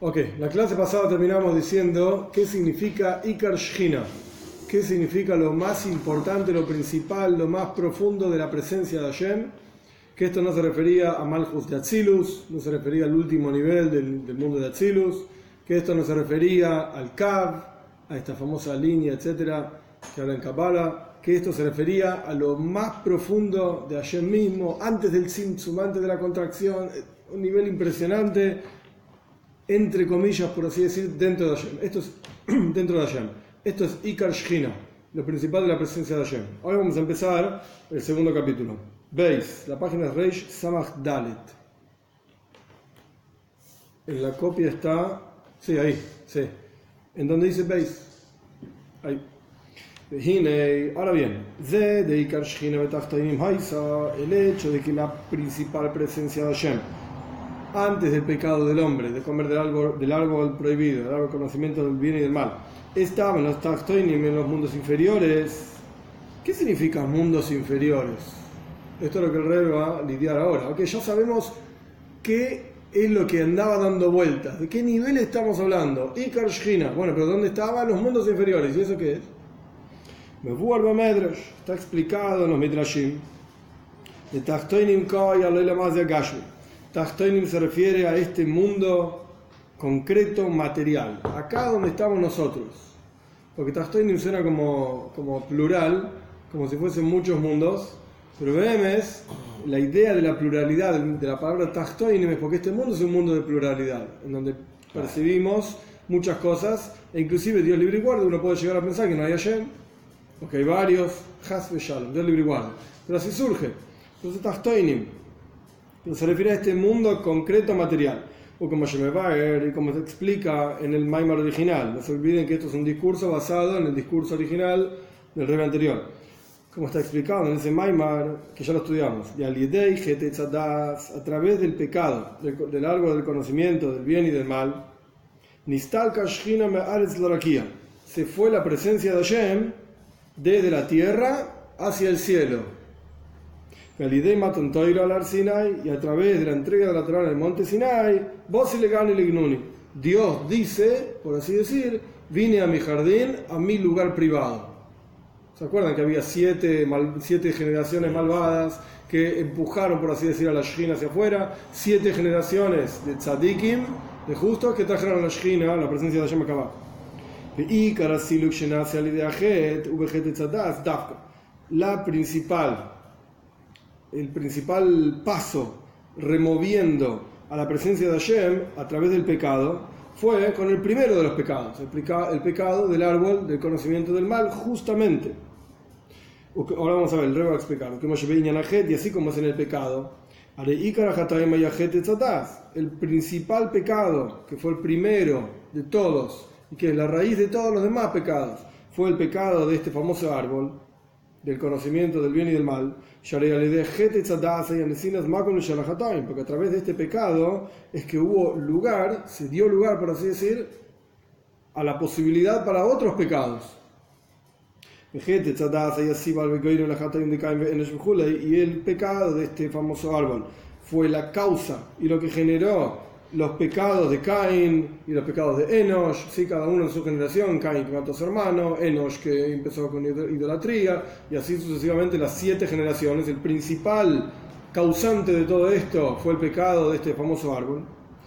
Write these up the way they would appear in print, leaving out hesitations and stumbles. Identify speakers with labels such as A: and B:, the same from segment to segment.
A: Ok, la clase pasada terminamos diciendo qué significa Ikar Shechina, qué significa lo más importante, lo principal, lo más profundo de la presencia de Hashem, que esto no se refería a Malchus de Atzilus, no se refería al último nivel del mundo de Atzilus, que esto no se refería al Kav, a esta famosa línea, etcétera, que habla en Kabbalah, que esto se refería a lo más profundo de Hashem mismo, antes del Tzimtzum, antes de la contracción, un nivel impresionante, entre comillas, por así decir, dentro de Hashem. Esto es dentro de Hashem. Esto es Ikar Shechina, lo principal de la presencia de Hashem. Ahora vamos a empezar el segundo capítulo. Veis, la página es Reish Samach Dalet. En la copia está, sí, ahí, sí. ¿En dónde dice veis? Ahí. Ahora bien, de Ikar Shechina betachtonim haisa, el hecho de que la principal presencia de Hashem, antes del pecado del hombre, de comer del árbol prohibido, del árbol conocimiento del bien y del mal, estaba en los tachtonim, en los mundos inferiores. ¿Qué significa mundos inferiores? Esto es lo que el Rebbe va a lidiar ahora. Ok, ya sabemos qué es lo que andaba dando vueltas, de qué nivel estamos hablando. Ikar Shechina. Bueno, pero ¿dónde estaban los mundos inferiores? ¿Y eso qué es? Está explicado en los Midrashim. De tachtonim kai aloy más de Gashmi. Tachtonim se refiere a este mundo concreto, material. Acá donde estamos nosotros. Porque Tachtonim suena como plural, como si fuesen muchos mundos. Pero vemos la idea de la pluralidad de la palabra Tachtonim es porque este mundo es un mundo de pluralidad, en donde percibimos muchas cosas, e inclusive Dios libre y guarde, uno puede llegar a pensar que no hay Hashem, porque hay varios, Has Veshalom, Dios libre y guarde. Pero así surge. Entonces Tachtonim. Pero se refiere a este mundo concreto material, o como Shemevaer, y como se explica en el Maimar original. No se olviden que esto es un discurso basado en el discurso original del Rebbe anterior. Como está explicado en ese Maimar, que ya lo estudiamos. Y al Yidei Getetzadas, a través del pecado, del árbol del conocimiento, del bien y del mal, Nistalka Shechina Me'aretz Lorakia, se fue la presencia de Hashem desde la tierra hacia el cielo. Y a través de la entrega de la Torá en el monte Sinai, Dios dice, por así decir, vine a mi jardín, a mi lugar privado. ¿Se acuerdan que había siete generaciones malvadas que empujaron, por así decir, a la Shechina hacia afuera? 7 generaciones de tzadikim, de justos, que trajeron a la Shechina, la presencia de Hashem acá abajo. El principal paso removiendo a la presencia de Hashem a través del pecado fue con el primero de los pecados, el pecado del árbol del conocimiento del mal, justamente. Ahora vamos a ver, el Rebbe va a explicar. Y así como es en el pecado, el principal pecado, que fue el primero de todos, y que es la raíz de todos los demás pecados, fue el pecado de este famoso árbol, del conocimiento del bien y del mal, porque a través de este pecado es que se dio lugar, por así decir, a la posibilidad para otros pecados. Y el pecado de este famoso árbol fue la causa y lo que generó los pecados de Caín y los pecados de Enosh, ¿sí? Cada uno en su generación. Caín que mató a su hermano, Enosh que empezó con idolatría, y así sucesivamente las 7 generaciones. El principal causante de todo esto fue el pecado de este famoso árbol.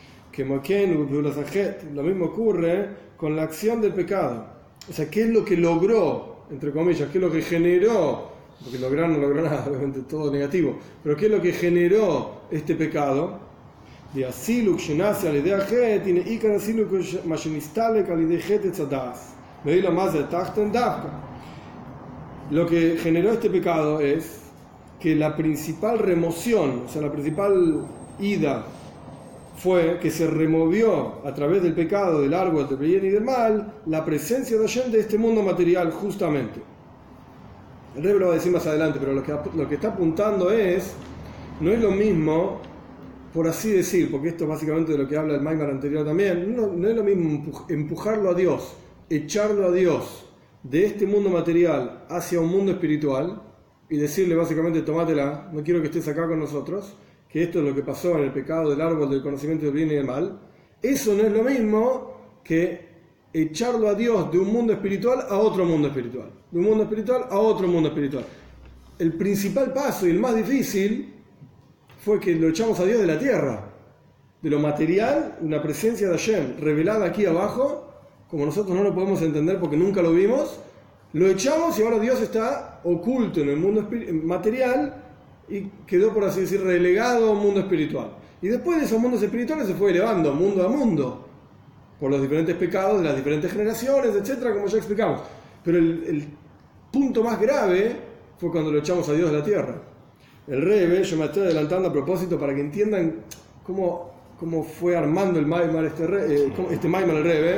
A: Lo mismo ocurre con la acción del pecado. O sea, ¿qué es lo que logró, entre comillas, qué es lo que generó? Porque lograr no logró nada, obviamente todo negativo, pero ¿qué es lo que generó este pecado? De Asiluk Shenase al idea Get, tiene Ikar Asiluk Mashinistalek al idea Get Etzadas. Me di lo más de Tachten Davka. Lo que generó este pecado es que la principal remoción, o sea, la principal ida, fue que se removió a través del pecado del árbol del bien y del mal la presencia de Hashem de este mundo material, justamente. El Rebbe lo va a decir más adelante, pero lo que está apuntando no es lo mismo, por así decir, porque esto es básicamente de lo que habla el Maimar anterior también, no es lo mismo empujarlo a Dios, echarlo a Dios de este mundo material hacia un mundo espiritual y decirle básicamente, tomátela, no quiero que estés acá con nosotros, que esto es lo que pasó en el pecado del árbol del conocimiento del bien y del mal, Eso no es lo mismo que echarlo a Dios de un mundo espiritual a otro mundo espiritual, de un mundo espiritual a otro mundo espiritual. El principal paso y el más difícil fue que lo echamos a Dios de la tierra, de lo material, una presencia de Hashem revelada aquí abajo, como nosotros no lo podemos entender porque nunca lo vimos, lo echamos y ahora Dios está oculto en el mundo material y quedó, por así decir, relegado a un mundo espiritual. Y después de esos mundos espirituales se fue elevando mundo a mundo por los diferentes pecados de las diferentes generaciones, etcétera, como ya explicamos. Pero el punto más grave fue cuando lo echamos a Dios de la tierra. El Rebbe, yo me estoy adelantando a propósito para que entiendan cómo fue armando el Maimar este Maimar el Rebbe.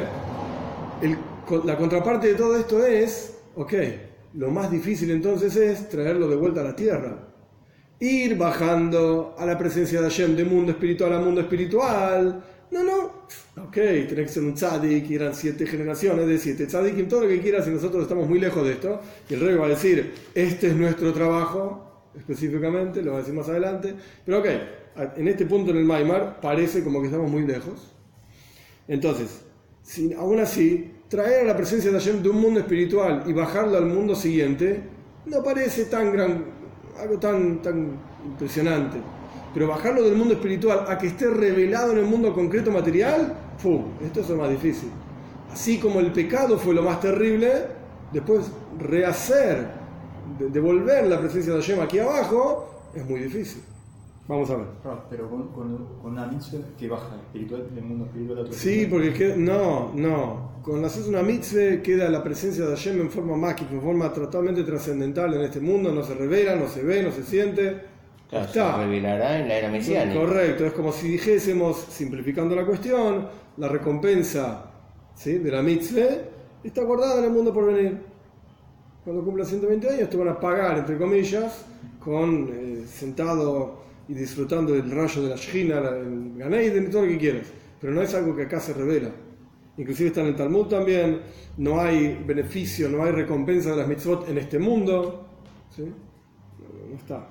A: La contraparte de todo esto es, lo más difícil entonces es traerlo de vuelta a la tierra. Ir bajando a la presencia de Hashem de mundo espiritual a mundo espiritual. Tiene que ser un tzadik, eran 7 generaciones de 7 tzadikim, todo lo que quieras, y nosotros estamos muy lejos de esto. Y el Rebbe va a decir, este es nuestro trabajo, específicamente, lo va a decir más adelante. Pero en este punto en el Maimar parece como que estamos muy lejos. Entonces, aún así, traer a la presencia de Hashem de un mundo espiritual y bajarlo al mundo siguiente, no parece algo tan impresionante. Pero bajarlo del mundo espiritual a que esté revelado en el mundo concreto material, esto es lo más difícil. Así como el pecado fue lo más terrible, después rehacer, devolver la presencia de Hashem aquí abajo, es muy difícil. Vamos a ver.
B: Pero con una mitzvah que baja espiritual del mundo espiritual a otro.
A: Sí, porque cuando haces una mitzvah queda la presencia de Hashem en forma mágica, en forma totalmente trascendental en este mundo, no se revela, no se ve, no se siente.
C: Claro, se revelará en la era mesiánica.
A: Correcto, es como si dijésemos, simplificando la cuestión, la recompensa, ¿sí?, de la mitzvah está guardada en el mundo por venir. Cuando cumpla 120 años te van a pagar, entre comillas, con sentado y disfrutando del rayo de la Shechina, el Gan Eden y todo lo que quieras. Pero no es algo que acá se revela. Inclusive está en el Talmud también, no hay beneficio, no hay recompensa de las mitzvot en este mundo. ¿Sí? No está.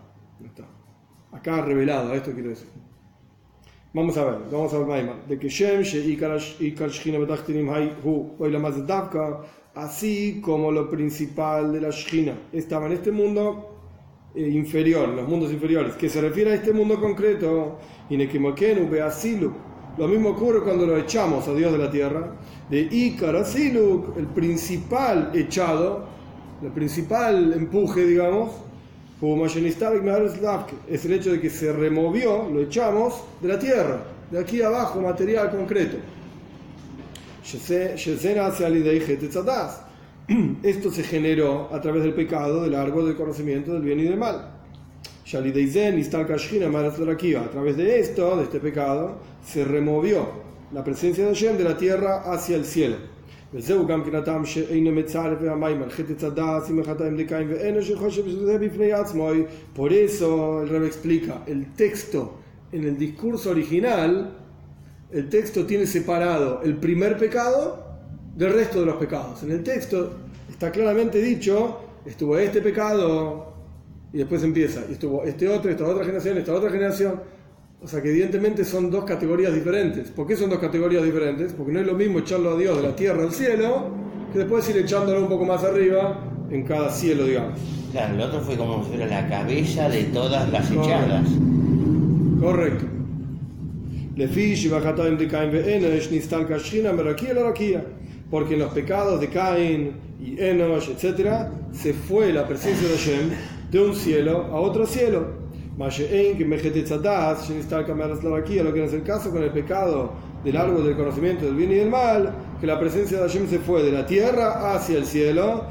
A: Acá revelado, esto quiero decir. Vamos a ver Maimar. De que Shem, Ikar Shechina Betachtinim Hay Hu, Oilamaz Davka, así como lo principal de la Shechina estaba en este mundo inferior, en los mundos inferiores, que se refiere a este mundo concreto, Inekimokenu Beasiluk. Lo mismo ocurre cuando lo echamos a Dios de la tierra, de Ikar Asiluk, el principal echado, el principal empuje, digamos, es el hecho de que se removió, lo echamos de la tierra, de aquí abajo, material concreto. Esto se generó a través del pecado del árbol del conocimiento del bien y del mal. A través de esto, de este pecado, se removió la presencia de Hashem de la tierra hacia el cielo. Por eso el Rebbe explica, el texto en el discurso original, el texto tiene separado el primer pecado del resto de los pecados. En el texto está claramente dicho, estuvo este pecado y después empieza, y estuvo esta otra generación. O sea que evidentemente son dos categorías diferentes. ¿Por qué son dos categorías diferentes? Porque no es lo mismo echarlo a Dios de la tierra al cielo que después ir echándolo un poco más arriba en cada cielo, digamos.
C: Claro, el otro fue como si fuera la cabeza de todas las echadas.
A: Correcto. Porque en los pecados de Caín y Enosh, etc., se fue la presencia de Hashem de un cielo a otro cielo. Lo que no es el caso con el pecado del árbol del conocimiento del bien y del mal, que la presencia de Hashem se fue de la tierra hacia el cielo.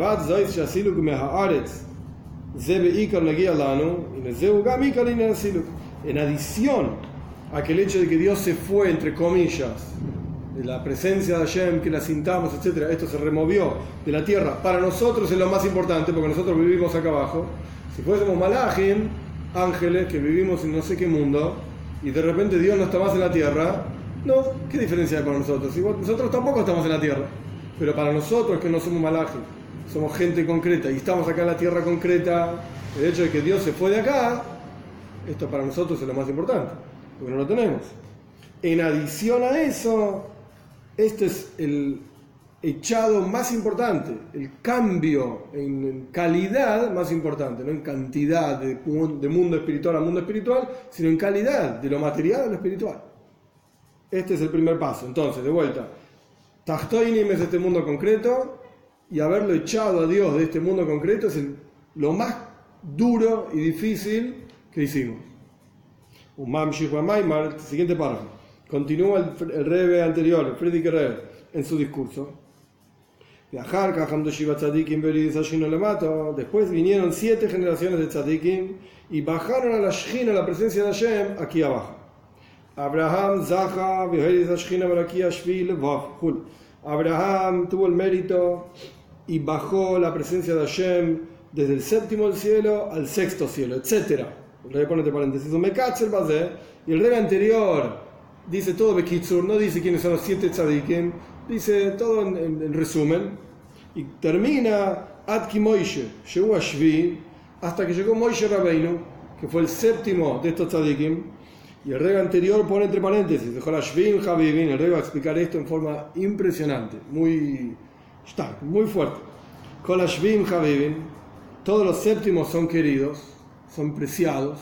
A: En adición a que el hecho de que Dios se fue, entre comillas, de la presencia de Hashem, que la sintamos, etc., esto se removió de la tierra, para nosotros es lo más importante, porque nosotros vivimos acá abajo. Si fuésemos malajim, ángeles que vivimos en no sé qué mundo, y de repente Dios no está más en la tierra, ¿qué diferencia hay para nosotros? Igual, nosotros tampoco estamos en la tierra, pero para nosotros que no somos malajim, somos gente concreta y estamos acá en la tierra concreta, el hecho de que Dios se fue de acá, esto para nosotros es lo más importante, porque no lo tenemos. En adición a eso, este es el echado más importante, el cambio en calidad más importante, no en cantidad de mundo espiritual a mundo espiritual, sino en calidad de lo material a lo espiritual. Este es el primer paso. Entonces, de vuelta, Tachtoinim es este mundo concreto, y haberlo echado a Dios de este mundo concreto es lo más duro y difícil que hicimos. El siguiente párrafo. Continúa el Rebbe anterior, el Frierdiker Rebbe, en su discurso. Después vinieron 7 generaciones de tzadikim y bajaron a la Shechina, a la presencia de Hashem, aquí abajo. Abraham, Zaha, Abraham tuvo el mérito y bajó la presencia de Hashem desde el 7º del cielo al 6º cielo, etc. El Rebbe pone entre paréntesis, y el Rebbe anterior dice todo Bekitsur, no dice quiénes son los 7 tzadikim, dice todo en resumen, y termina Adki Moishe, llegó a Shvi, hasta que llegó Moishe Rabbeinu, que fue el 7º de estos tzadikim, y el Rebbe anterior pone entre paréntesis, dejó la Shvim Habibin. El Rebbe va a explicar esto en forma impresionante, muy fuerte. Con la Shvim Habibin, todos los 7º son queridos, son apreciados.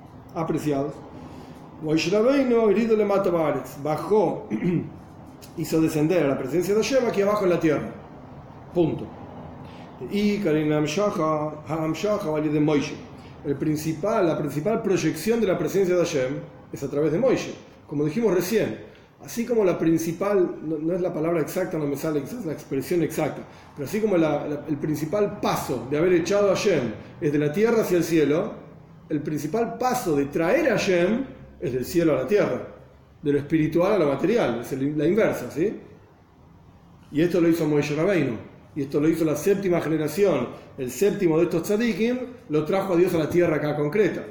A: Moishe Rabbeinu, herido le mata Baaretz, bajó, hizo descender a la presencia de Hashem aquí abajo en la tierra. Punto. Y Karinam Shacha, Ha'am Shacha, vale de Moishe. La principal proyección de la presencia de Hashem es a través de Moishe, como dijimos recién. Así como la principal, no es la palabra exacta, no me sale la expresión exacta, pero así como el principal paso de haber echado a Hashem es de la tierra hacia el cielo, el principal paso de traer a Hashem es del cielo a la tierra, de lo espiritual a lo material, es la inversa, ¿sí? Y esto lo hizo Moishe Rabbeinu, y esto lo hizo la 7ª generación, el 7º de estos tzadikim, lo trajo a Dios a la tierra acá concreta.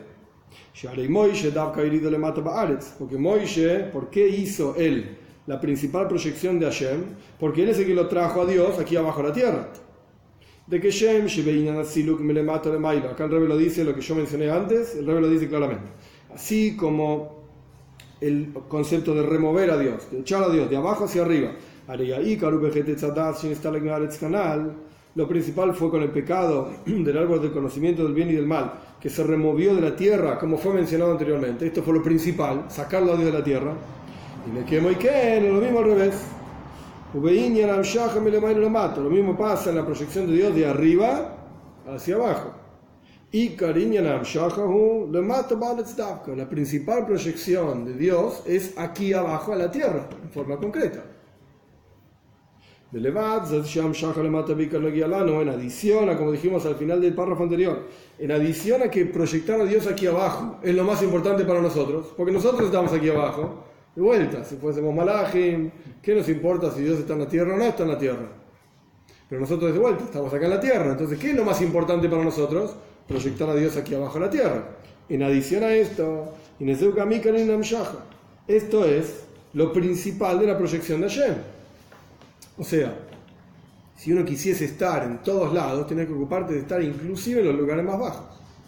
A: Porque Moishe, ¿por qué hizo él la principal proyección de Hashem? Porque él es el que lo trajo a Dios aquí abajo a la tierra. De que Shem, acá el Rebbe lo dice, lo que yo mencioné antes, el Rebbe lo dice claramente. Así como el concepto de remover a Dios, de echar a Dios de abajo hacia arriba. Lo principal fue con el pecado del árbol del conocimiento del bien y del mal, que se removió de la tierra, como fue mencionado anteriormente. Esto fue lo principal, sacarlo a Dios de la tierra. Y le quemo y que, lo mismo al revés. Lo mismo pasa en la proyección de Dios de arriba hacia abajo. Y la principal proyección de Dios es aquí abajo a la tierra, en forma concreta. En adición a, como dijimos al final del párrafo anterior, en adición a que proyectar a Dios aquí abajo es lo más importante para nosotros, porque nosotros estamos aquí abajo, de vuelta, si fuésemos malajim, ¿qué nos importa si Dios está en la tierra o no está en la tierra? Pero nosotros de vuelta estamos acá en la tierra, entonces ¿qué es lo más importante para nosotros? Proyectar a Dios aquí abajo en la tierra. En adición a esto, esto es lo principal de la proyección de Hashem. O sea, si uno quisiese estar en todos lados, tenés que ocuparte de estar inclusive en los lugares más bajos.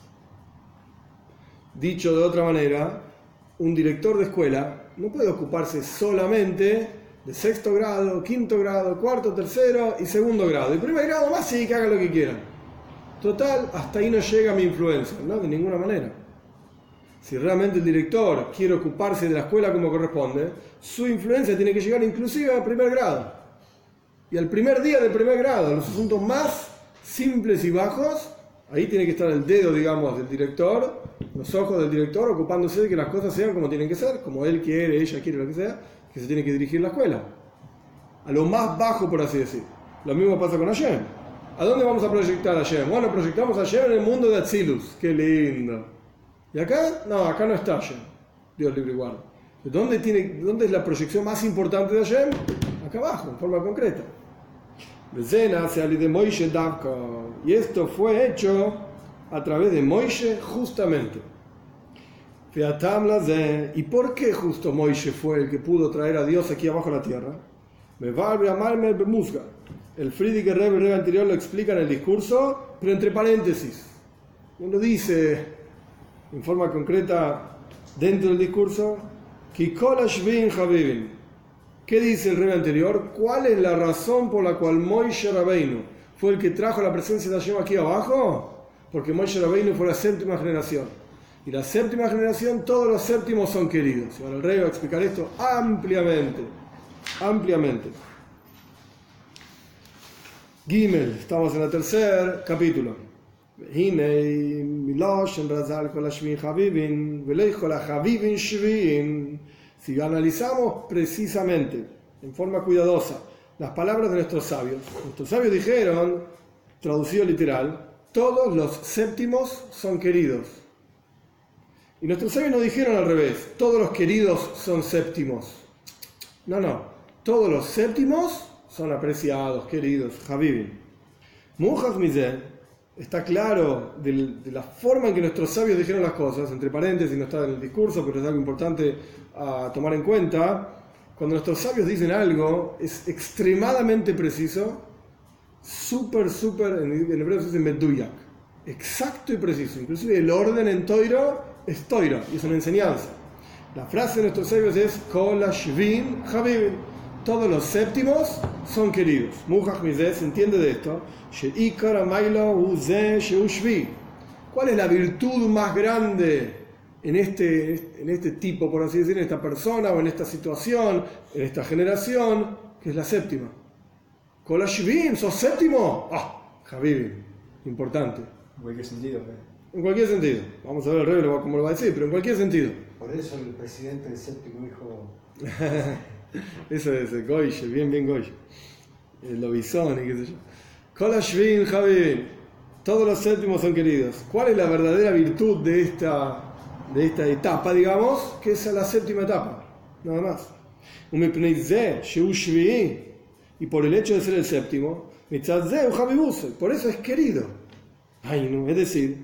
A: Dicho de otra manera, un director de escuela no puede ocuparse solamente de 6º grado, 5º grado, 4º, 3º y 2º grado. Y 1er grado más sí, que haga lo que quieran. Total, hasta ahí no llega mi influencia, ¿no? De ninguna manera. Si realmente el director quiere ocuparse de la escuela como corresponde, su influencia tiene que llegar inclusive al 1er grado. Y al primer día del 1er grado, los asuntos más simples y bajos, ahí tiene que estar el dedo, digamos, del director, los ojos del director, ocupándose de que las cosas sean como tienen que ser, como él quiere, ella quiere, lo que sea, que se tiene que dirigir la escuela. A lo más bajo, por así decir. Lo mismo pasa con Hashem. ¿A dónde vamos a proyectar a Hashem? Bueno, proyectamos a Hashem en el mundo de Atzilus. ¡Qué lindo! ¿Y acá? No, acá no está Hashem. Dios libre y guarda. ¿Dónde es la proyección más importante de Hashem? Acá abajo, en forma concreta. Y esto fue hecho a través de Moishe justamente. ¿Y por qué justo Moishe fue el que pudo traer a Dios aquí abajo a la tierra? El Frierdiker Rebbe anterior lo explica en el discurso, pero entre paréntesis. No lo dice en forma concreta dentro del discurso, Kikol Ashvin Habibin. ¿Qué dice el rey anterior? ¿Cuál es la razón por la cual Moshe Rabbeinu fue el que trajo la presencia de Hashem aquí abajo? Porque Moshe Rabbeinu fue la séptima generación. Y la séptima generación, todos los séptimos son queridos. Y ahora el rey va a explicar esto ampliamente. Gimel, estamos en el tercer capítulo. Si analizamos precisamente, en forma cuidadosa, las palabras de nuestros sabios dijeron, traducido literal, todos los séptimos son queridos. Y nuestros sabios no dijeron al revés, todos los queridos son séptimos. No, todos los séptimos son apreciados, queridos, Habibim. Muhaj Mizeh, está claro de la forma en que nuestros sabios dijeron las cosas, entre paréntesis, no está en el discurso, pero es algo importante a tomar en cuenta. Cuando nuestros sabios dicen algo, es extremadamente preciso, súper, en hebreo se dice meduyak, exacto y preciso. Inclusive el orden en Toiro es Toiro, y es una enseñanza. La frase de nuestros sabios es Kol Ashvin Habibim. Todos los séptimos son queridos. Muhaj Mizeh se entiende de esto. ¿Cuál es la virtud más grande en este tipo, por así decir, en esta persona o en esta situación, en esta generación, que es la séptima? Kol Ashvin, ¿sos séptimo? Habibim, importante.
B: En cualquier sentido.
A: En cualquier sentido. Vamos a ver el rey cómo lo va a decir, pero en cualquier sentido.
D: Por eso el presidente del séptimo hijo.
A: Eso es Goy, bien Goy. El lobizón y qué sé yo. Kol Ashvin Habibim. Todos los séptimos son queridos. ¿Cuál es la verdadera virtud de esta etapa, digamos? Que es la séptima etapa. Nada más. Y por el hecho de ser el séptimo, por eso es querido. Es decir,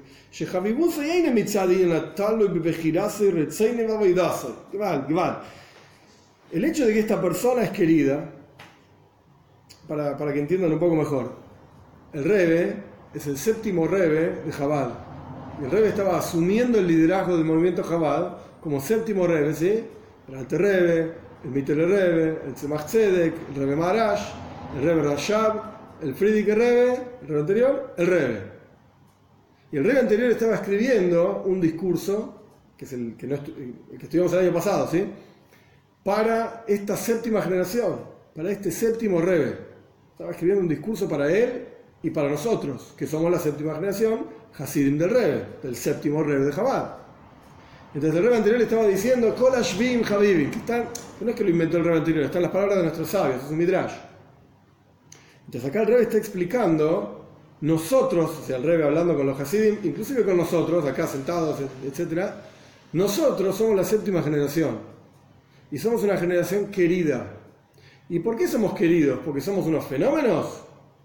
A: el hecho de que esta persona es querida, para que entiendan un poco mejor, el Rebbe es el séptimo Rebbe de Chabad. Y el Rebbe estaba asumiendo el liderazgo del movimiento Chabad como séptimo Rebbe, ¿sí? El Alter Rebbe, el Mitel Rebbe, el Tzemach Tzedek, el Rebbe Maharash, el Rebbe Rashab, el Frierdiker Rebbe, el Rebbe anterior, el Rebbe. Y el Rebbe anterior estaba escribiendo un discurso, que es el que estudiamos el año pasado, ¿sí? Para esta séptima generación, para este séptimo Rebbe. Estaba escribiendo un discurso para él y para nosotros, que somos la séptima generación, Hasidim del Rebbe, del séptimo Rebbe de Chabad. Entonces el Rebbe anterior le estaba diciendo, Kol Ashvin Habibim, que no es que lo inventó el Rebbe anterior, están las palabras de nuestros sabios, es un midrash. Entonces acá el Rebbe está explicando, nosotros, o sea, el Rebbe hablando con los Hasidim, inclusive con nosotros, acá sentados, etc., nosotros somos la séptima generación. Y somos una generación querida. ¿Y por qué somos queridos? ¿Porque somos unos fenómenos?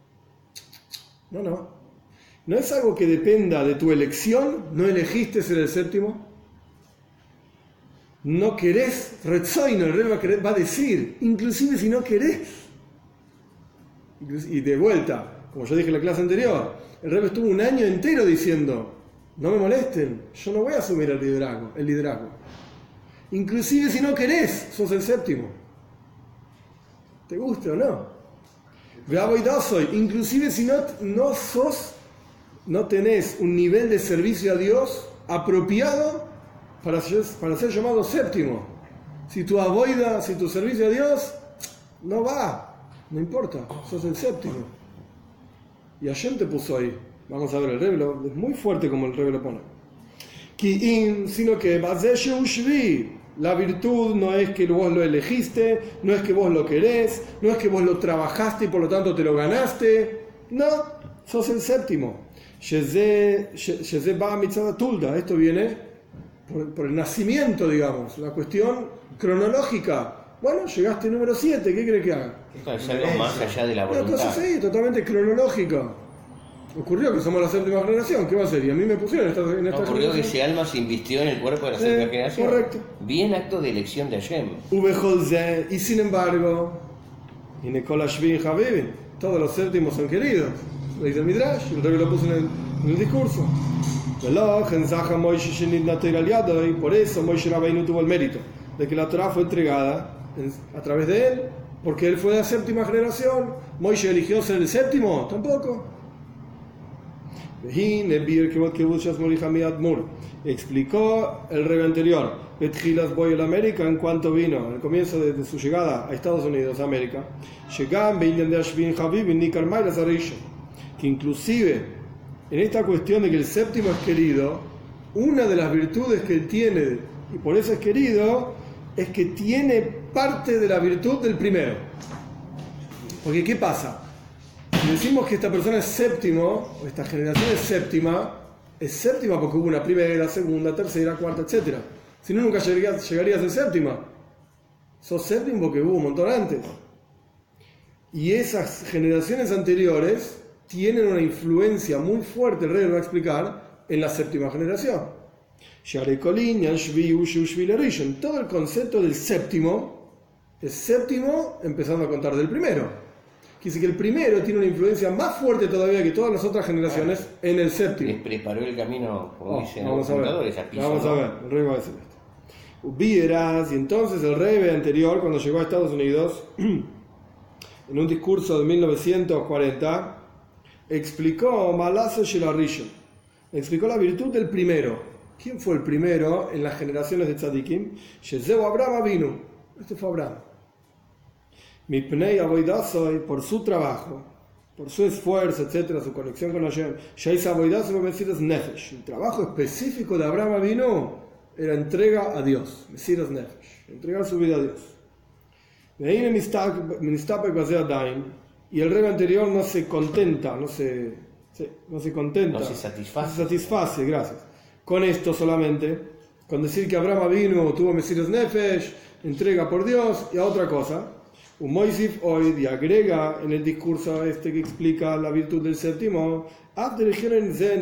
A: No. ¿No es algo que dependa de tu elección? ¿No elegiste ser el séptimo? ¿No querés? Retzoino, el Rebbe va a decir, inclusive si no querés. Y de vuelta, como yo dije en la clase anterior, el Rebbe estuvo un año entero diciendo, no me molesten, yo no voy a asumir el liderazgo. Inclusive si no querés, sos el séptimo. ¿Te gusta o no? Inclusive si no tenés un nivel de servicio a Dios apropiado para ser llamado séptimo. Si tu servicio a Dios no va, no importa, sos el séptimo. Y Hashem te puso ahí. Vamos a ver, el Rebbe es muy fuerte como el Rebbe lo pone. Sino que la virtud no es que vos lo elegiste, no es que vos lo querés, no es que vos lo trabajaste y por lo tanto te lo ganaste. No, sos el séptimo. Esto viene por el nacimiento, digamos, la cuestión cronológica. Bueno, llegaste número 7, ¿qué crees que haga?
C: Es algo más allá de la voluntad.
A: Una cosa así, totalmente cronológica. Ocurrió que somos la séptima generación, ¿qué va a ser? Y a mí me pusieron en esta
C: ocurrió
A: generación.
C: Que ese alma se invistió en el cuerpo de la séptima generación.
A: Correcto.
C: Bien acto de elección de Hashem.
A: Y sin embargo, todos los séptimos son queridos. Lo dice el Midrash, el Rebbe lo puso en el discurso. Por eso Moshe Rabbeinu tuvo el mérito. de que la Torá fue entregada a través de él, porque él fue de la séptima generación. Moisés eligió ser el séptimo, tampoco. Explicó el rey anterior, Betjilas Boy el América, en cuanto vino, al comienzo de su llegada a Estados Unidos, América, que inclusive en esta cuestión de que el séptimo es querido, una de las virtudes que él tiene, y por eso es querido, es que tiene parte de la virtud del primero. Porque ¿qué pasa? Si decimos que esta persona es séptimo, o esta generación es séptima porque hubo una primera, segunda, tercera, cuarta, etc. Si no, nunca llegarías a ser séptima. Sos séptimo porque hubo un montón antes. Y esas generaciones anteriores tienen una influencia muy fuerte, el rey lo va a explicar, en la séptima generación. Todo el concepto del séptimo es séptimo empezando a contar del primero. Quiere decir que el primero tiene una influencia más fuerte todavía que todas las otras generaciones en el séptimo.
C: Les preparó el camino, como dicen
A: vamos
C: los
A: a
C: fundadores,
A: ver,
C: a piso.
A: vamos a ver, el rey va a decir esto. Ubieras, y entonces el rey anterior, cuando llegó a Estados Unidos, en un discurso de 1940, explicó Malazo Shelarisho, explicó la virtud del primero. ¿Quién fue el primero en las generaciones de Tzadikim? Shezeu Abraham Avinu. Este fue Abraham. Mipnei Avoidasoi, por su trabajo, por su esfuerzo, etcétera, su conexión con Hashem. Sheis Avoidasoi Mesiras Nefesh. El trabajo específico de Abraham Avinu era entrega a Dios. Mesiras Nefesh. Entregar su vida a Dios. Y el rey anterior no se contenta, no se satisface, gracias, con esto solamente, con decir que Abraham Avinu tuvo Mesiras Nefesh, entrega por Dios, y a otra cosa. Un Moisif hoy agrega en el discurso este que explica la virtud del séptimo, a pesar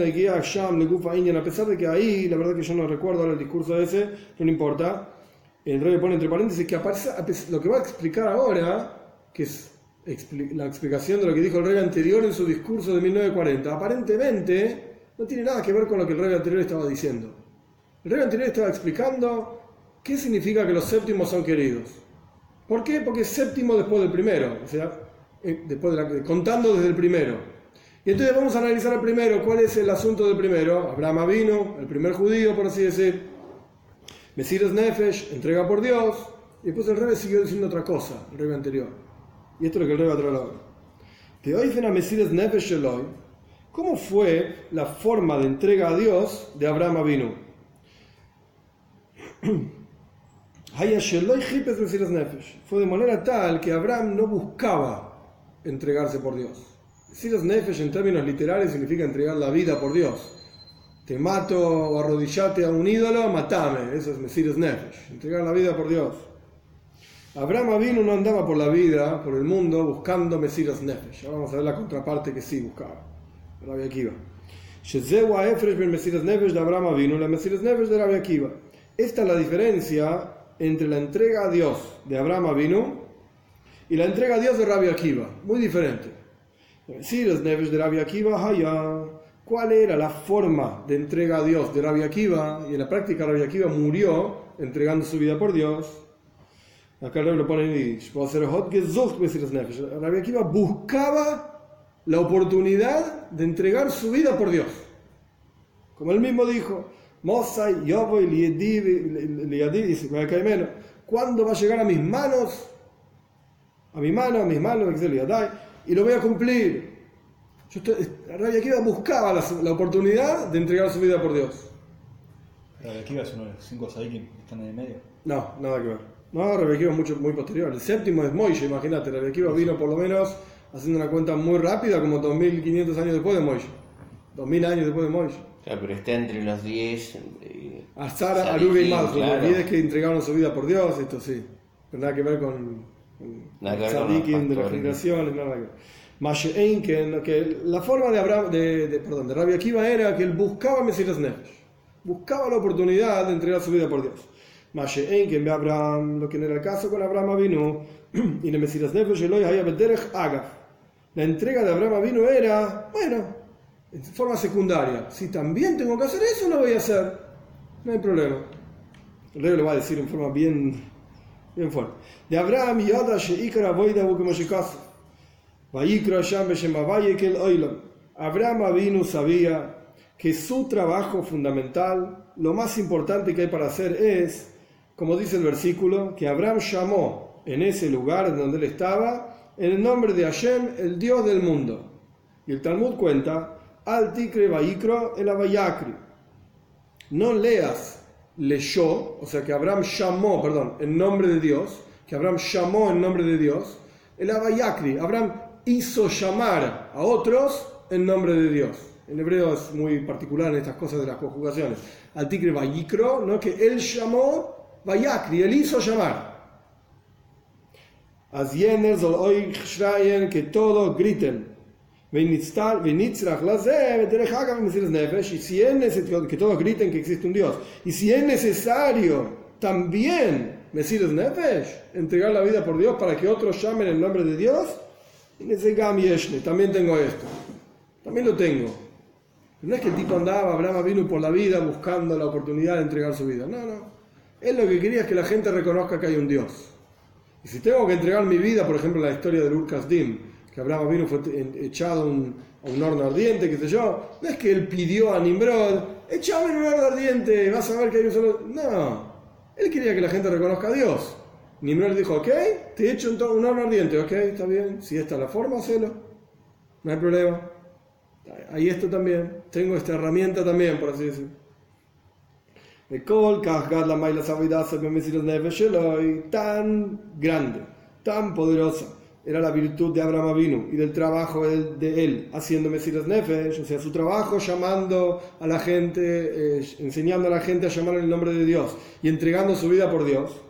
A: de que ahí, la verdad que yo no recuerdo ahora el discurso ese, no importa, el rey pone entre paréntesis que aparece, lo que va a explicar ahora, que es la explicación de lo que dijo el rey anterior en su discurso de 1940, aparentemente no tiene nada que ver con lo que el rey anterior estaba diciendo. El rey anterior estaba explicando qué significa que los séptimos son queridos. ¿Por qué? Porque es séptimo después del primero, o sea, contando desde el primero. Y entonces vamos a analizar el primero. ¿Cuál es el asunto del primero? Abraham Avinu, el primer judío, por así decir. Mesiras Nefesh, entrega por Dios. Y después el rey siguió diciendo otra cosa, el rey anterior. Y esto es lo que el rey va a traer ahora. Te oifen a Mesiras Nefesh Eloi. ¿Cómo fue la forma de entrega a Dios de Abraham Avinu? Fue de manera tal que Abraham no buscaba entregarse por Dios. Mesiras Nefesh en términos literales significa entregar la vida por Dios. Te mato o arrodillate a un ídolo, matame. Eso es Mesiras Nefesh, entregar la vida por Dios. Abraham Avinu no andaba por la vida, por el mundo, buscando Mesiras Nefesh. Ahora vamos a ver la contraparte que sí buscaba. Rabbi Akiva. Shezeu ha'efresh ben Mesiras Nefesh de Abraham Avinu, la Mesiras Nefesh de Rabbi Akiva. Esta es la diferencia entre la entrega a Dios de Abraham Avinu y la entrega a Dios de Rabbi Akiva. Muy diferente. Mesiras Nefesh de Rabbi Akiva, haya. ¿Cuál era la forma de entrega a Dios de Rabbi Akiva? Y en la práctica Rabbi Akiva murió entregando su vida por Dios. Acá lo pone en Yiddish. Rabbi Akiva buscaba la oportunidad de entregar su vida por Dios. Como él mismo dijo, ¿cuándo va a llegar a mis manos? Y lo voy a cumplir. Rabbi Akiva buscaba la oportunidad de entregar su vida por Dios.
B: Rabbi Akiva es uno de los 5 tzadikim que están en el medio.
A: No, nada que ver. No, Rabbi Akiva es muy posterior. El séptimo es Moishe, imagínate. Rabbi Akiva vino por lo menos, haciendo una cuenta muy rápida, como 2500 años después de Moishe. 2000 años después de Moishe.
C: Claro, pero está entre los 10.
A: Azara, Aruga y Malchut, los 10 que entregaron su vida por Dios, esto sí. Pero nada que ver con tzadikim de las generaciones, nada que ver. Masheenken, que la forma de Rabbi Akiva era que él buscaba Mesiras Nefesh. Buscaba la oportunidad de entregar su vida por Dios. Masheenken ve Abraham, lo que no era el caso con Abraham Avinu, y la Mesiras Nefesh Eloi haya bederech agaf. La entrega de Abraham Avinu era, bueno, en forma secundaria. Si también tengo que hacer eso, lo voy a hacer. No hay problema. El rey lo va a decir en forma bien fuerte. De Abraham Yada Sheikra Boida Bukemoshikaz. Vayikra Sham Beshemabayekel Oilam. Abraham Avinu sabía que su trabajo fundamental, lo más importante que hay para hacer es, como dice el versículo, que Abraham llamó en ese lugar en donde él estaba, en el nombre de Hashem, el Dios del mundo. Y el Talmud cuenta, Al Tikre Vayikra el Abayakri. No leas, leyó, o sea que Abraham llamó, en nombre de Dios, que Abraham llamó en nombre de Dios, el Abayakri. Abraham hizo llamar a otros en nombre de Dios. En hebreo es muy particular en estas cosas de las conjugaciones. Al Tikre Vayikro, no que él llamó, Vayakri, él hizo llamar. Que todos griten. Y si que todos griten que existe un Dios. Y si es necesario también Mesiras Nefesh, entregar la vida por Dios para que otros llamen el nombre de Dios, también tengo esto. También lo tengo. No es que el tipo andaba, Abraham vino por la vida buscando la oportunidad de entregar su vida. No. Él lo que quería es que la gente reconozca que hay un Dios. Y si tengo que entregar mi vida, por ejemplo, en la historia de Ur Kasdim, que Abraham vino fue echado a un horno ardiente, qué sé yo, no es que él pidió a Nimrod, échame en un horno ardiente, vas a ver que hay un solo... No, él quería que la gente reconozca a Dios. Nimrod dijo, ok, te echo en un horno ardiente, ok, está bien, si esta es la forma, hacelo, no hay problema. Ahí esto también, tengo esta herramienta también, por así decirlo. Tan grande, tan poderosa era la virtud de Abraham Avinu y del trabajo de él haciendo Mesiras Nefesh, o sea, su trabajo llamando a la gente, enseñando a la gente a llamar en el nombre de Dios y entregando su vida por Dios.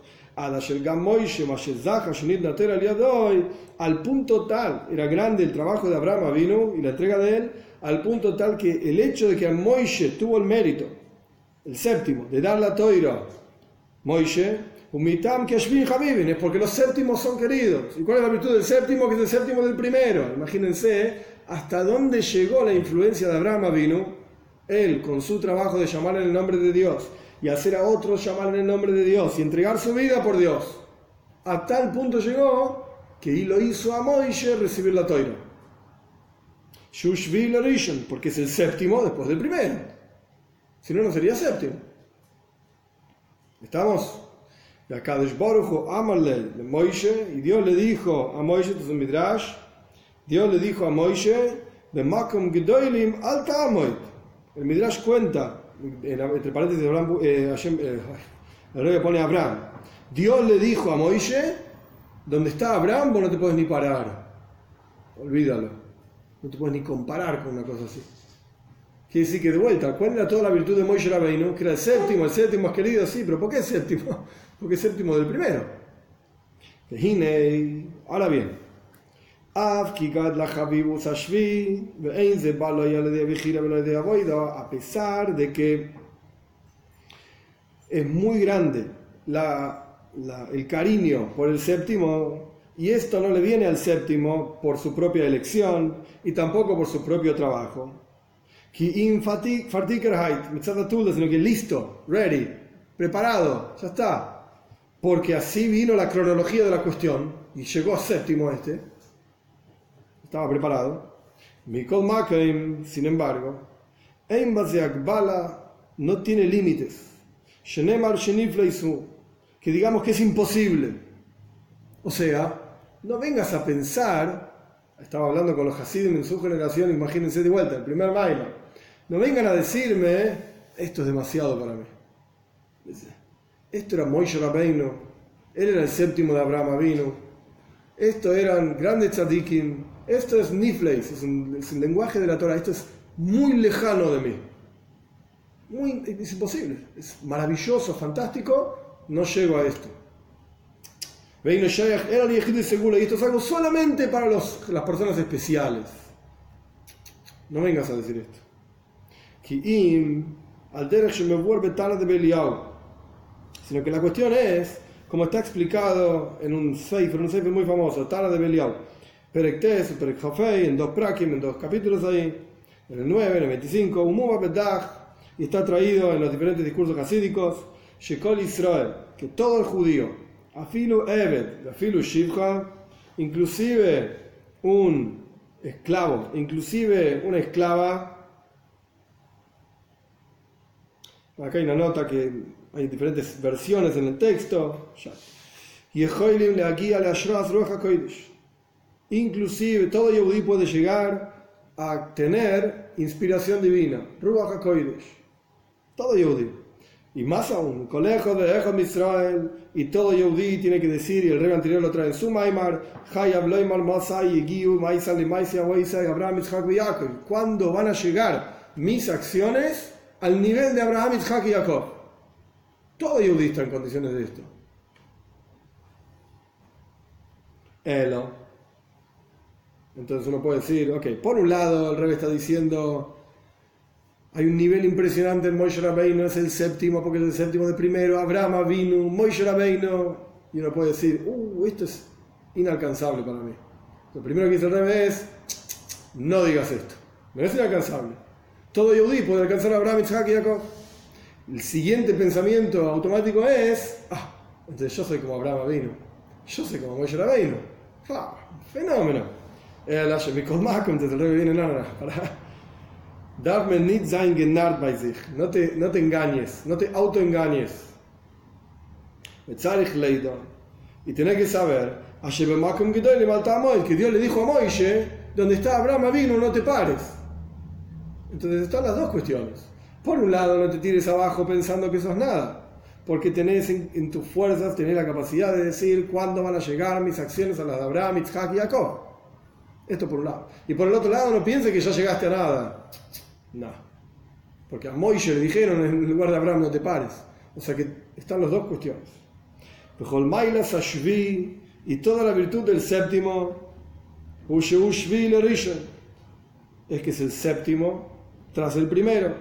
A: Al punto tal, era grande el trabajo de Abraham Avinu y la entrega de él, al punto tal que el hecho de que a Moishe tuvo el mérito, el séptimo, de dar la Toira, Moishe, Umitam Keshvin Habibin, es porque los séptimos son queridos. ¿Y cuál es la virtud del séptimo? Que es el séptimo del primero. Imagínense hasta dónde llegó la influencia de Abraham Avinu, él con su trabajo de llamar en el nombre de Dios y hacer a otros llamar en el nombre de Dios y entregar su vida por Dios. A tal punto llegó que lo hizo a Moishe recibir la Toira. Shushvi Lorishon, porque es el séptimo después del primero. Si no, no sería séptimo. ¿Estamos? Y acá Amarle de Moishe, y Dios le dijo a Moishe, esto es un midrash, Dios le dijo a Moishe, de Makom Gedolim al Tamoid. El midrash cuenta, entre paréntesis, el rey pone a Abraham. Dios le dijo a Moishe, donde está Abraham, vos no te puedes ni parar. Olvídalo. No te puedes ni comparar con una cosa así. Quiere decir que de vuelta, ¿cuál era toda la virtud de Moishe Rabbeinu? Que era el séptimo es querido, sí, pero ¿por qué séptimo? Porque es séptimo del primero. Ahora bien, a pesar de que es muy grande el cariño por el séptimo, y esto no le viene al séptimo por su propia elección y tampoco por su propio trabajo, sino que listo, ready, preparado, ya está. Porque así vino la cronología de la cuestión y llegó a séptimo estaba preparado. Mikol Makaim, sin embargo, Ein Base Akbala no tiene límites. Shenemar Shenifleisu, que digamos que es imposible. O sea, no vengas a pensar, estaba hablando con los Hasidim en su generación, imagínense de vuelta, el primer Maimon. No vengan a decirme, esto es demasiado para mí. Esto era Moishe Rabbeinu, él era el séptimo de Abraham Avinu, estos eran grandes tzadikim, esto es Nifleis, es el lenguaje de la Torah, esto es muy lejano de mí. Es imposible, es maravilloso, fantástico, no llego a esto. Y esto es algo solamente para las personas especiales. No vengas a decir esto. Sino que la cuestión es, como está explicado en un sefer muy famoso, Tana de Belial, Perek Tes, Perek Hafei, en 2 prakim, en 2 capítulos ahí, en el 9, en el 25, Umuba Bedach, y está traído en los diferentes discursos hasídicos, Shekol Israel, que todo el judío, Afilu Eved, Afilu Shivcha, inclusive un esclavo, inclusive una esclava. Acá hay una nota que hay diferentes versiones en el texto. Inclusive todo Yehudí puede llegar a tener inspiración divina. Ruach HaKodesh. Todo Yehudí. Y más aún, colegio de Echad Israel, y todo Yehudí tiene que decir, y el rey anterior lo trae en su Maimar, ¿cuándo van a llegar mis acciones al nivel de Abraham, Isaac y Jacob? Todo Yehudí está en condiciones de esto. Entonces uno puede decir, ok, por un lado el rey está diciendo, hay un nivel impresionante en Moshe Rabbeinu, es el séptimo, porque es el séptimo de primero, Abraham vino, Moshe Rabbeinu, y uno puede decir, esto es inalcanzable para mí. Lo primero que dice el rey es, no digas esto, no es inalcanzable. Todo Yehudí puede alcanzar a Abraham, Isaac y Jacob. El siguiente pensamiento automático es, entonces yo soy como Abraham vino, yo soy como Moshe Rabbeinu. Fenómeno. Entonces el rey viene, no, no te engañes, no te autoengañes. Y tenés que saber que Dios le dijo a Moisés, donde está Abraham vino, no te pares. Entonces están las dos cuestiones. Por un lado, no te tires abajo pensando que sos nada, porque tenés en tus fuerzas, tenés la capacidad de decir cuándo van a llegar mis acciones a las de Abraham, Isaac y Jacob. Esto por un lado. Y por el otro lado, no pienses que ya llegaste a nada. No. Porque a Moisés le dijeron en lugar de Abraham, no te pares. O sea que están las dos cuestiones. Y toda la virtud del séptimo, es que es el séptimo tras el primero.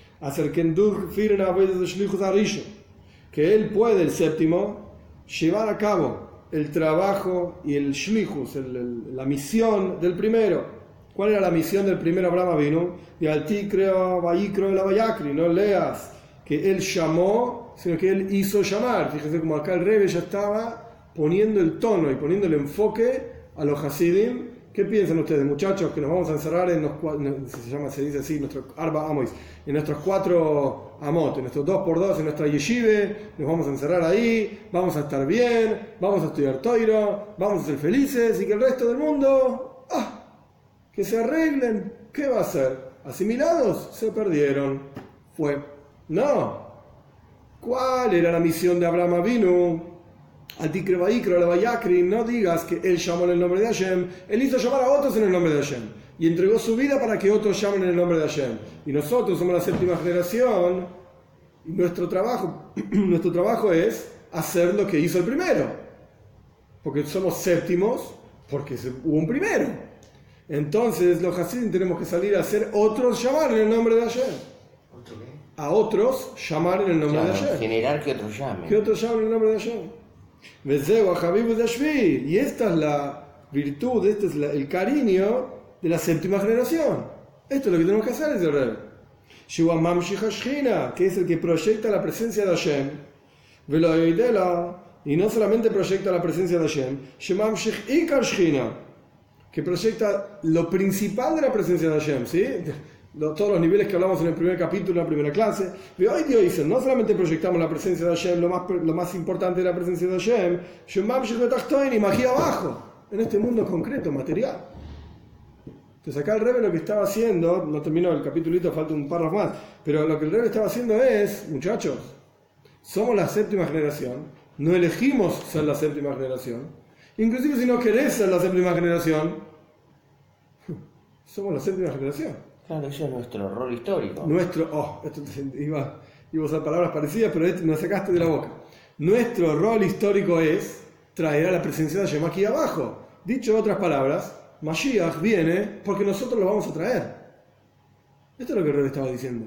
A: Que él puede, el séptimo, llevar a cabo el trabajo y el shlichus, la misión del primero. ¿Cuál era la misión del primero Abraham vino? Y al ti creo, la vayakri, no leas que él llamó, sino que él hizo llamar. Fíjense como acá el Rebbe ya estaba poniendo el tono y poniendo el enfoque a los Hasidim. ¿Qué piensan ustedes, muchachos, que nos vamos a encerrar en se dice así, nuestros Arba Amois, en nuestros 4 Amot, en nuestros 2x2, en nuestra Yeshive, nos vamos a encerrar ahí, vamos a estar bien, vamos a estudiar Toiro, vamos a ser felices y que el resto del mundo, que se arreglen? ¿Qué va a hacer? ¿Asimilados? Se perdieron. No. ¿Cuál era la misión de Abraham Avinu? No digas que él llamó en el nombre de Hashem, él hizo llamar a otros en el nombre de Hashem y entregó su vida para que otros llamen en el nombre de Hashem. Y nosotros somos la séptima generación y nuestro trabajo es hacer lo que hizo el primero, porque somos séptimos, porque hubo un primero. Entonces los Hasidim tenemos que salir a hacer otros llamar en el nombre de Hashem. A otros llamar en el nombre de Hashem.
C: Generar que otros llamen.
A: Que otros llamen en el nombre de Hashem. Y esta es la virtud, este es el cariño de la séptima generación. Esto es lo que tenemos que hacer, dice el Rebbe. Que es el que proyecta la presencia de Hashem. Y no solamente proyecta la presencia de Hashem, que proyecta lo principal de la presencia de Hashem, ¿sí? Todos los niveles que hablamos en el primer capítulo, en la primera clase. Y hoy Dios dice, no solamente proyectamos la presencia de Hashem, lo más importante de la presencia de Hashem, y magia abajo, en este mundo concreto, material. Entonces acá el Rebbe lo que estaba haciendo, no terminó el capítulito, falta un párrafo más, pero lo que el Rebbe estaba haciendo es, muchachos, somos la séptima generación, no elegimos ser la séptima generación, inclusive si no querés ser la séptima generación, somos la séptima generación.
C: Claro, eso es nuestro rol histórico.
A: Iba a usar palabras parecidas, pero me sacaste de la boca. Nuestro rol histórico es traer a la presencia de Hashem aquí abajo. Dicho en otras palabras, Mashiach viene porque nosotros lo vamos a traer. Esto es lo que el Rebbe estaba diciendo.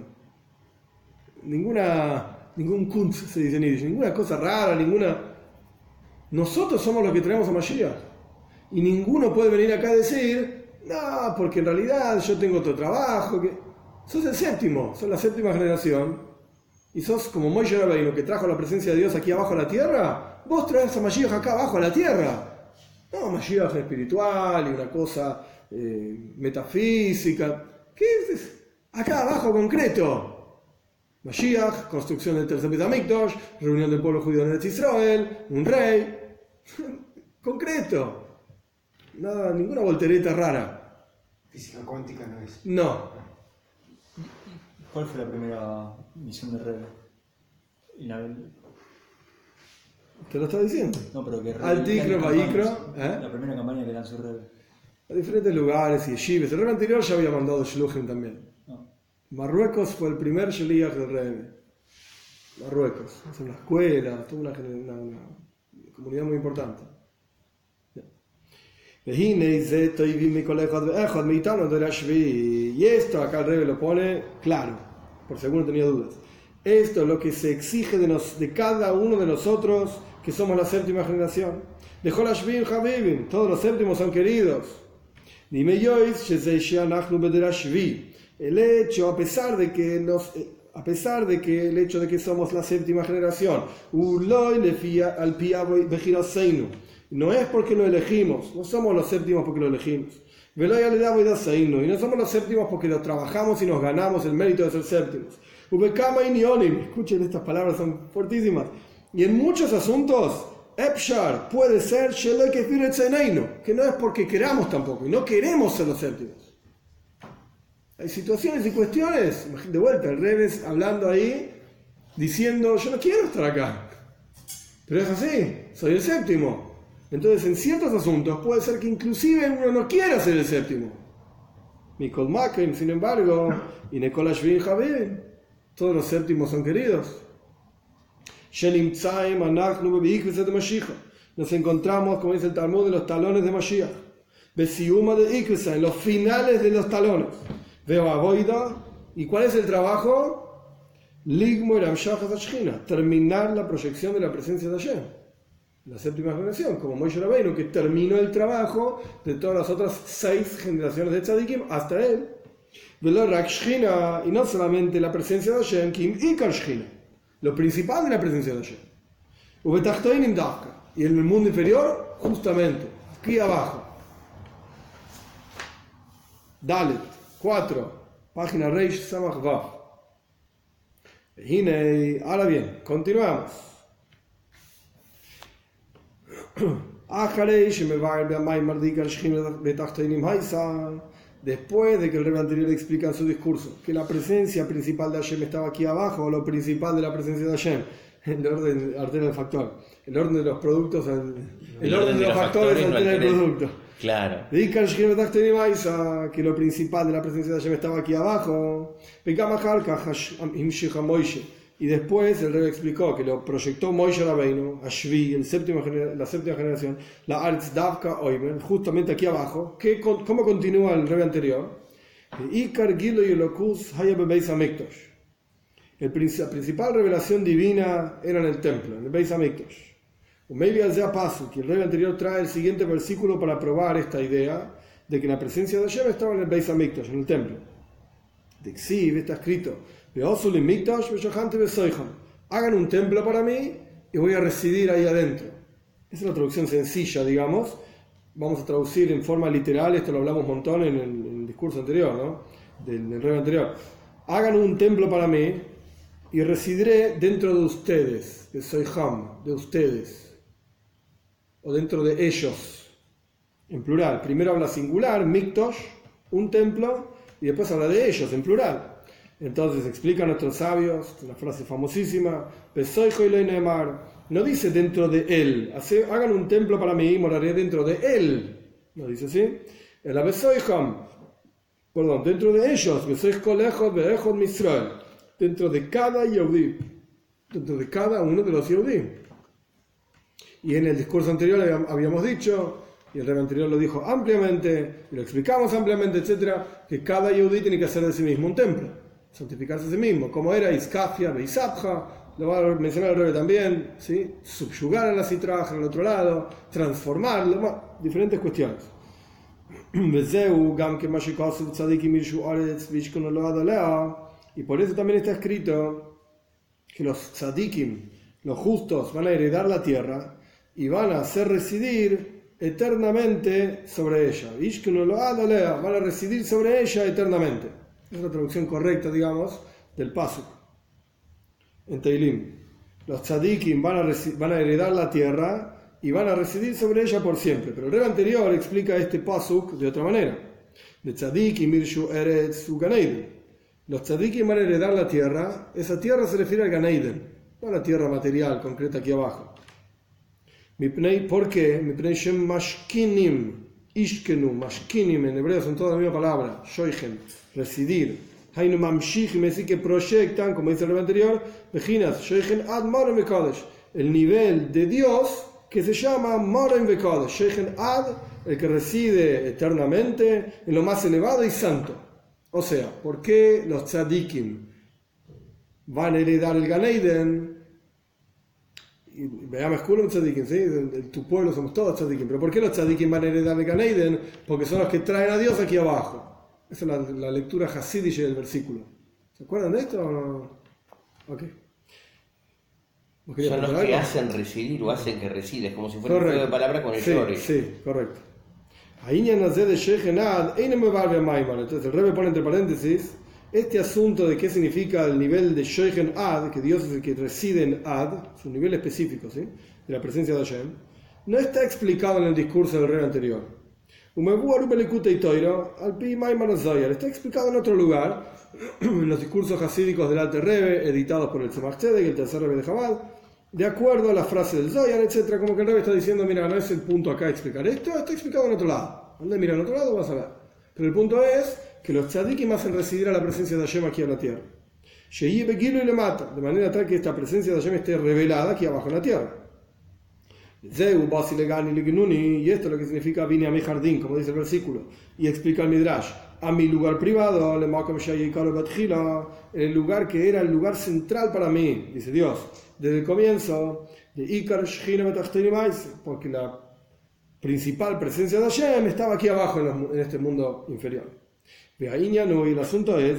A: Ningún kunz se dice en Yiddish, ninguna cosa rara, Nosotros somos los que traemos a Mashiach. Y ninguno puede venir acá a decir, no, porque en realidad yo tengo otro trabajo. Sos el séptimo, sos la séptima generación. y sos como Moshe Rabbeinu, que trajo la presencia de Dios aquí abajo a la tierra, vos traes a Mashiach acá abajo a la tierra. No, Mashiach espiritual y una cosa metafísica. ¿Qué es? Acá abajo concreto. Mashiach, construcción del tercer Beit HaMikdash, reunión del pueblo judío en Eretz Israel, un rey. Concreto. Nada, ninguna voltereta rara.
D: Física cuántica no es.
A: No.
B: ¿Cuál fue la primera misión de Rebbe?
A: Te lo está diciendo.
B: No, pero que
A: Al Tikro, Vaikro.
B: La primera campaña que lanzó Rebbe.
A: A diferentes lugares y yeshivas. El Rebbe anterior ya había mandado Shluchim también.
B: No.
A: Marruecos fue el primer Sheliach del Rebbe. Marruecos. Es una escuela, toda una comunidad muy importante. Y esto acá el Rebbe lo pone claro, por si alguno tenía dudas. Esto es lo que se exige de cada uno de nosotros, que somos la séptima generación. De Holashvim Habibim, todos los séptimos son queridos. Dime Yois, el hecho, a pesar de que el hecho de que somos la séptima generación, no es porque lo elegimos, no somos los séptimos porque lo elegimos. Y no somos los séptimos porque lo trabajamos y nos ganamos el mérito de ser séptimos. Escuchen, estas palabras son fuertísimas. Y en muchos asuntos, Epshar puede ser que no es porque queramos tampoco, y no queremos ser los séptimos. Hay situaciones y cuestiones, de vuelta, el Rebbe hablando ahí, diciendo, yo no quiero estar acá. Pero es así, soy el séptimo. Entonces, en ciertos asuntos puede ser que inclusive uno no quiera ser el séptimo. Mikol Maken, sin embargo, y Nekola Shvin Habib, todos los séptimos son queridos. Nos encontramos, como dice el Talmud, en los talones de Mashiach. Besiuma de Ikrisa, en los finales de los talones. Veo a Boida. ¿Y cuál es el trabajo? Ligmo Eram Shachas Ashchina, terminar la proyección de la presencia de Hashem. La séptima generación, como Moshe Rabbeinu, que terminó el trabajo de todas las otras 6 generaciones de Tzadikim hasta él. Velo Rak Shchina, y no solamente la presencia de Hashem, Kim Ikar Shchina, lo principal de la presencia de Hashem. Ubetachtoinim Dafka, y en el mundo inferior, justamente, aquí abajo. Dalet 4, página Reish Samach Vav. Ahora bien, continuamos. Después de que el Rebbe anterior explica en su discurso que la presencia principal de Hashem estaba aquí abajo, o lo principal de la presencia de Hashem, el orden altera el factor, el orden de los productos, el orden de los factores altera el producto.
C: Claro.
A: Que lo principal de la presencia de Hashem estaba aquí abajo. Y después el Rebbe explicó que lo proyectó Moshe Rabbeinu, Ashvi, la séptima generación, la Arz Davka Oimer, justamente aquí abajo. ¿Cómo continúa el Rebbe anterior? La principal revelación divina era en el templo, en el Beis HaMikdash. Que el Rebbe anterior trae el siguiente versículo para probar esta idea de que la presencia de Hashem estaba en el Beis HaMikdash, en el templo. De Ksiv está escrito: hagan un templo para mí y voy a residir ahí adentro. Esa es una traducción sencilla, digamos. Vamos a traducir en forma literal, esto lo hablamos un montón en el discurso anterior, ¿no? Del Rebbe anterior. Hagan un templo para mí y residiré dentro de ustedes, de Soiham, de ustedes, o dentro de ellos, en plural. Primero habla singular, Miktosh, un templo, y después habla de ellos, en plural. Entonces explican nuestros sabios, una frase famosísima, no dice dentro de él, hagan un templo para mí y moraré dentro de él, no dice así, dentro de ellos, dentro de cada Yehudí, dentro de cada uno de los Yehudí. Y en el discurso anterior habíamos dicho, y el Rebbe anterior lo dijo ampliamente, y lo explicamos ampliamente, etcétera, que cada Yehudí tiene que hacer de sí mismo un templo, santificarse a sí mismo, como era Iskafia, Beisabja, lo va a mencionar el Rebbe también, ¿sí? Subyugar a la Sitraja al otro lado, transformarlo, diferentes cuestiones. Y por eso también está escrito que los tzadikim, los justos, van a heredar la tierra y van a hacer residir eternamente sobre ella. Van a residir sobre ella eternamente. Es la traducción correcta, digamos, del pasuk en Teilim. Los tzadikim van a heredar la tierra y van a residir sobre ella por siempre. Pero el Rebbe anterior explica este pasuk de otra manera. De tzadikim irshu eretz u Ganeiden. Los tzadikim van a heredar la tierra. Esa tierra se refiere al Ganeiden, no a la tierra material concreta aquí abajo. ¿Por qué? Mashkinim, ishkenu, mashkinim, en hebreo son todas la misma palabra, shoichen, residir. Hainu mamshich, me dice que proyectan, como dice el Rebbe anterior, vejinas, shoichen ad moren vekadosh, el nivel de Dios que se llama moren vekadosh, shoichen ad, el que reside eternamente en lo más elevado y santo. O sea, ¿por qué los tzadikim van a heredar el Ganeiden? Y veamos, tzadikim, ¿sí? Tu pueblo somos todos tzadikim. ¿Pero por qué los tzadikim van a heredar el Ganeiden? Porque son los que traen a Dios aquí abajo. Esa es la lectura hasidish del versículo. ¿Se acuerdan de esto o no? Ok.
C: Son los que hacen residir o hacen que reside, es como si fuera un juego de palabras con el Shori.
A: Sí, correcto. Entonces el Rebbe pone entre paréntesis este asunto de qué significa el nivel de Shoichen Ad, que Dios es el que reside en Ad, es un nivel específico, ¿sí?, de la presencia de Hashem, no está explicado en el discurso del Rebbe anterior. Está explicado en otro lugar, en los discursos hasídicos del Alter Rebbe, editados por el Tzemach Tzedek y el tercer Rebbe de Chabad, de acuerdo a la frase del Zohar, etc. Como que el Rebbe está diciendo, mira, no es el punto acá explicar esto, está explicado en otro lado. Anda, mira en otro lado, vas a ver. Pero el punto es que los tzadikim hacen residir a la presencia de Hashem aquí en la tierra. De manera tal que esta presencia de Hashem esté revelada aquí abajo en la tierra. Y esto es lo que significa vine a mi jardín, como dice el versículo. Y explica el Midrash, a mi lugar privado, el lugar que era el lugar central para mí, dice Dios, desde el comienzo, de Ikar Shechina Betachtonim Ma'aser, porque la principal presencia de Hashem estaba aquí abajo en este mundo inferior. Y el asunto es,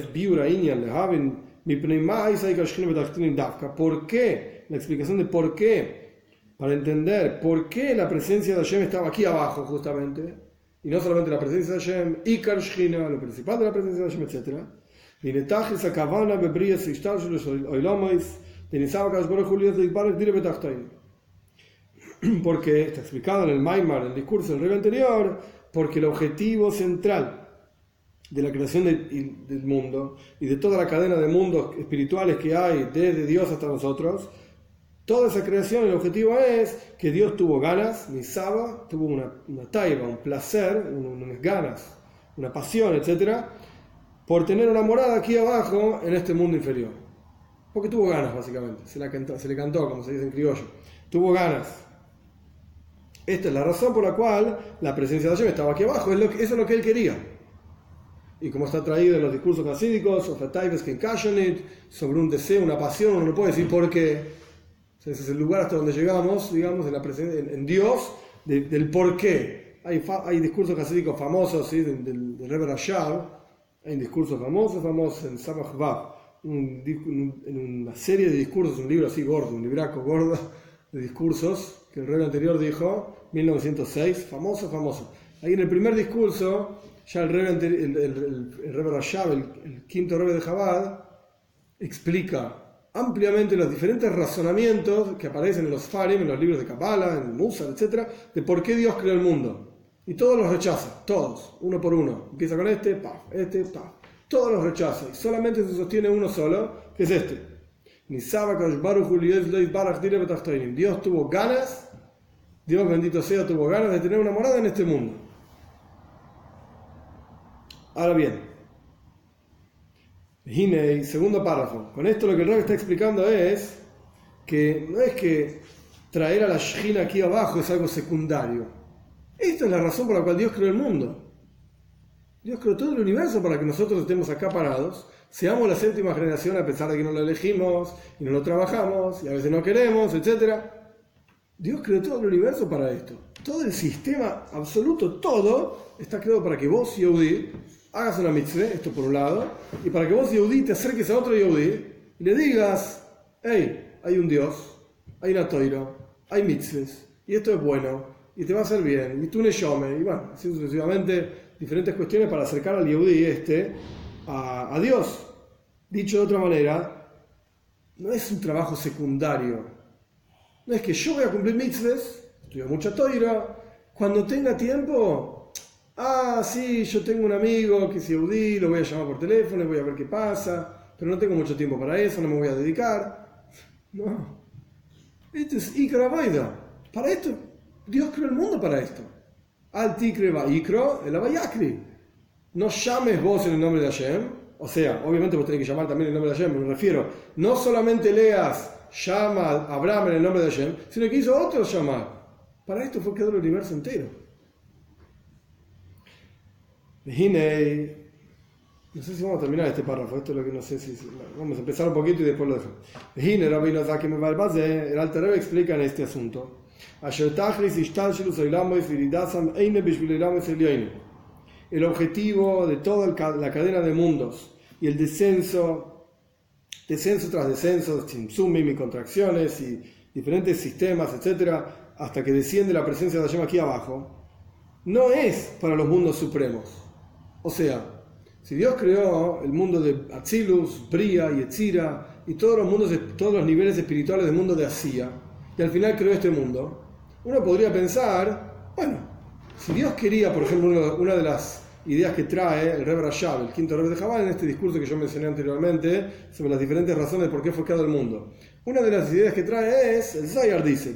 A: ¿por qué? La explicación de por qué, para entender por qué la presencia de Hashem estaba aquí abajo justamente, y no solamente la presencia de Hashem, Ikar Shechina, lo principal de la presencia de Hashem, etc. Porque está explicado en el Maimar, en el discurso del Rebbe anterior, porque el objetivo central de la creación del mundo y de toda la cadena de mundos espirituales que hay desde Dios hasta nosotros, toda esa creación, el objetivo es que Dios tuvo ganas, Nisaba, tuvo una taiba, un placer, unas ganas, una pasión, etc., por tener una morada aquí abajo en este mundo inferior. Porque tuvo ganas, básicamente, se le cantó, como se dice en criollo, tuvo ganas. Esta es la razón por la cual la presencia de Hashem estaba aquí abajo, eso es lo que él quería. Y como está traído en los discursos hasídicos, sobre un deseo, una pasión, uno no puede decir por qué. Ese es el lugar hasta donde llegamos, digamos, en Dios, del por qué. Hay discursos hasídicos famosos, ¿sí?, del Rebbe Rashab, hay discursos famosos en Samach Vav, en una serie de discursos, un libro así gordo, un libraco gordo de discursos que el Rebbe anterior dijo, 1906, famoso. Ahí en el primer discurso, ya el Rebbe Rashab, el quinto Rebbe de Chabad, explica ampliamente los diferentes razonamientos que aparecen en los Farim, en los libros de Kabbalah, en el Musar, etc., de por qué Dios creó el mundo. Y todos los rechaza, todos, uno por uno. Empieza con este, paf. Todos los rechaza. Y solamente se sostiene uno solo, que es este. Dios tuvo ganas, Dios bendito sea, tuvo ganas de tener una morada en este mundo. Ahora bien, Hinei, segundo párrafo. Con esto lo que el Rebbe está explicando es que no es que traer a la Shechina aquí abajo es algo secundario. Esta es la razón por la cual Dios creó el mundo. Dios creó todo el universo para que nosotros estemos acá parados, seamos la séptima generación a pesar de que no lo elegimos y no lo trabajamos y a veces no queremos, etc. Dios creó todo el universo para esto. Todo el sistema absoluto, todo, está creado para que vos, Yehudí, hagas una mitzvah, esto por un lado, y para que vos, Yehudí, te acerques a otro Yehudí y le digas, hey, hay un Dios, hay una Toira, hay mitzvahs, y esto es bueno, y te va a hacer bien, y tú neshome, y bueno, así sucesivamente, diferentes cuestiones para acercar al Yehudí a Dios. Dicho de otra manera, no es un trabajo secundario, no es que yo voy a cumplir mitzvahs, estudio mucha Toira, cuando tenga tiempo, sí, yo tengo un amigo que es Yehudí, lo voy a llamar por teléfono, voy a ver qué pasa, pero no tengo mucho tiempo para eso, no me voy a dedicar. No, esto es Ikra Vaida. Para esto, Dios creó el mundo para esto. Al Tikre va Ikro, el Abayakri. No llames vos en el nombre de Hashem, o sea, obviamente vos tenés que llamar también en el nombre de Hashem, me refiero, no solamente leas, llama a Abraham en el nombre de Hashem, sino que hizo otros llamar. Para esto fue creado el universo entero. No sé si vamos a terminar este párrafo, esto es lo que no sé si... Vamos a empezar un poquito y después lo dejamos. El Alter Rebbe explica en este asunto. El objetivo de toda la cadena de mundos y el descenso tras descenso, sumim y contracciones y diferentes sistemas, etcétera, hasta que desciende la presencia de Hashem aquí abajo, no es para los mundos supremos. O sea, si Dios creó el mundo de Atzilus, Bria y Yetzira y todos los niveles espirituales del mundo de Asía, y al final creó este mundo, uno podría pensar, bueno, si Dios quería, por ejemplo, una de las ideas que trae el Rebbe Rashab, el quinto Rebbe de Chabad, en este discurso que yo mencioné anteriormente, sobre las diferentes razones por qué fue creado el mundo. Una de las ideas que trae es, el Zayar dice,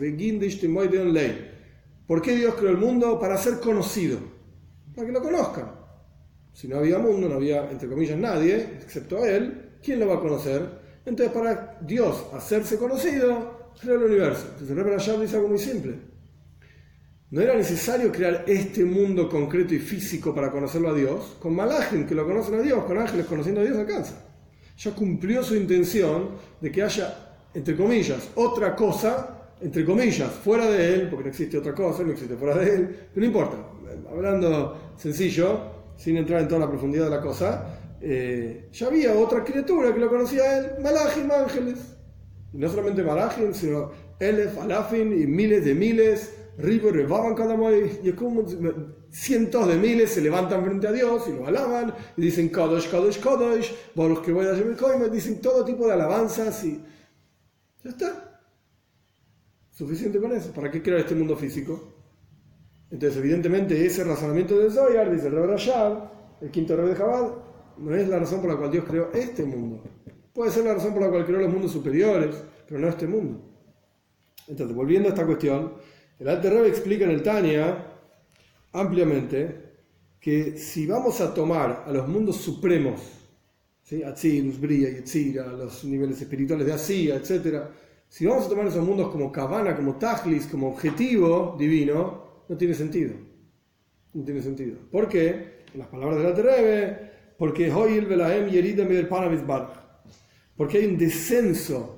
A: ¿por qué Dios creó el mundo? Para ser conocido, para que lo conozcan. Si no había mundo, no había, entre comillas, nadie, excepto él, ¿quién lo va a conocer? Entonces, para Dios hacerse conocido, creó el universo. Entonces, el Rebbe Rashab dice algo muy simple. No era necesario crear este mundo concreto y físico para conocerlo a Dios. Con malajim que lo conocen a Dios, con ángeles conociendo a Dios, alcanza. Ya cumplió su intención de que haya, entre comillas, otra cosa, entre comillas, fuera de él, porque no existe otra cosa, no existe fuera de él, pero no importa. Hablando sencillo, sin entrar en toda la profundidad de la cosa, ya había otra criatura que lo conocía a él, malajim, ángeles. Y no solamente malajim, sino elef, alafim y miles de miles, y como cientos de miles se levantan frente a Dios y lo alaban y dicen Kadosh, Kadosh, Kadosh, los que voy a llevar, dicen todo tipo de alabanzas y ya está. Suficiente con eso. ¿Para qué crear este mundo físico? Entonces, evidentemente, ese razonamiento del Zohar, dice el Rebbe Rashab, el quinto Rebbe de Chabad, no es la razón por la cual Dios creó este mundo. Puede ser la razón por la cual creó los mundos superiores, pero no este mundo. Entonces, volviendo a esta cuestión, el Alter Rebbe explica en el Tanya ampliamente que si vamos a tomar a los mundos supremos, ¿sí? Atzilus, Bria, Yetzira, los niveles espirituales de Asía, etc., si vamos a tomar esos mundos como Kavana, como Tajlis, como objetivo divino, no tiene sentido. No tiene sentido. ¿Por qué? En las palabras del Alter Rebbe, porque Hoyil Velahem Yerida Midel Panavitz Baraj. Porque hay un descenso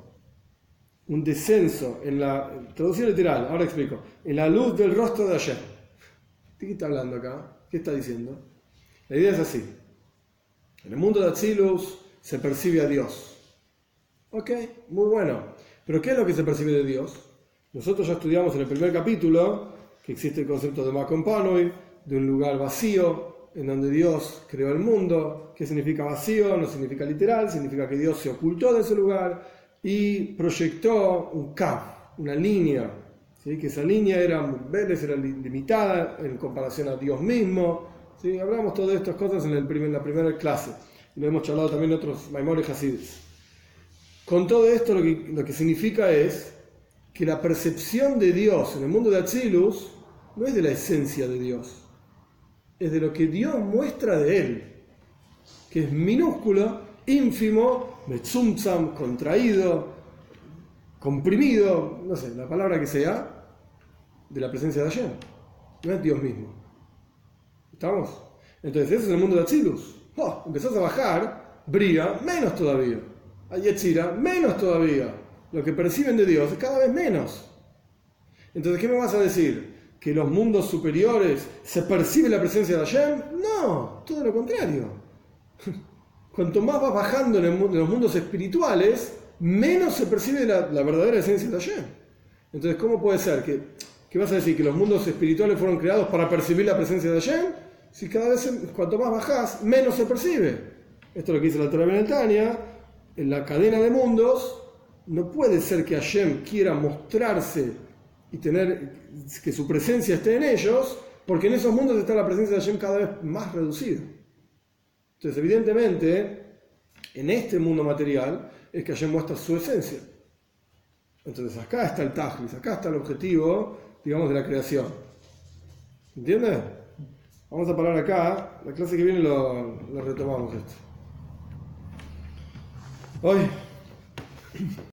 A: en la traducción literal, ahora explico, en la luz del rostro de Hashem. ¿De qué está hablando acá? ¿Qué está diciendo? La idea es así. En el mundo de Atzilus se percibe a Dios. Ok, muy bueno. Pero ¿qué es lo que se percibe de Dios? Nosotros ya estudiamos en el primer capítulo que existe el concepto de Makom Panoi, de un lugar vacío, en donde Dios creó el mundo. ¿Qué significa vacío? No significa literal, significa que Dios se ocultó de ese lugar y proyectó un Kav, una línea, ¿sí? Que esa línea era limitada en comparación a Dios mismo, ¿sí? Hablamos todas estas cosas en la primera clase, y lo hemos charlado también en otros Maimores Hasidis. Con todo esto lo que significa es que la percepción de Dios en el mundo de Atzilus no es de la esencia de Dios, es de lo que Dios muestra de Él, que es minúsculo, ínfimo, metzumtzam, contraído, comprimido, no sé, la palabra que sea, de la presencia de Hashem. No es Dios mismo. ¿Estamos? Entonces, eso es el mundo de Atzilus. Empezás a bajar, Bria, menos todavía. A Yetzira, menos todavía. Lo que perciben de Dios es cada vez menos. Entonces, ¿qué me vas a decir? ¿Que los mundos superiores se percibe la presencia de Hashem? No, todo lo contrario. Cuanto más vas bajando en los mundos espirituales, menos se percibe la verdadera esencia de Hashem. Entonces, ¿cómo puede ser que vas a decir que los mundos espirituales fueron creados para percibir la presencia de Hashem? Si cada vez, cuanto más bajás, menos se percibe. Esto es lo que dice la Torah en Tanya. En la cadena de mundos, no puede ser que Hashem quiera mostrarse y tener que su presencia esté en ellos, porque en esos mundos está la presencia de Hashem cada vez más reducida. Entonces, evidentemente, en este mundo material es que Hashem muestra su esencia. Entonces, acá está el tajlis, acá está el objetivo, digamos, de la creación. ¿Entiendes? Vamos a parar acá. La clase que viene lo retomamos esto. Hoy